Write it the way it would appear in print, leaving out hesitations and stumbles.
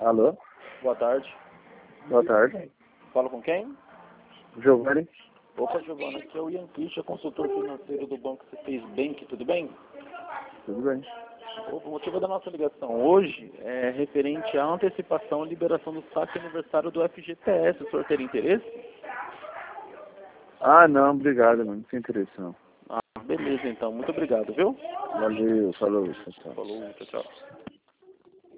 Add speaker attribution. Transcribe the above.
Speaker 1: Alô?
Speaker 2: Boa tarde.
Speaker 1: Boa tarde.
Speaker 2: Falo com quem?
Speaker 1: Giovanni?
Speaker 2: Opa, Giovana, aqui é o Ian Christian, consultor financeiro do Banco C6 Bank, tudo bem?
Speaker 1: Tudo bem.
Speaker 2: O motivo da nossa ligação hoje é referente à antecipação e liberação do saque aniversário do FGTS. O senhor teria interesse?
Speaker 1: Ah, não, obrigado, mano. Não tem interesse, não.
Speaker 2: Ah, beleza então. Muito obrigado, viu?
Speaker 1: Valeu, falou, tchau, tchau.
Speaker 2: Falou, tchau, tchau.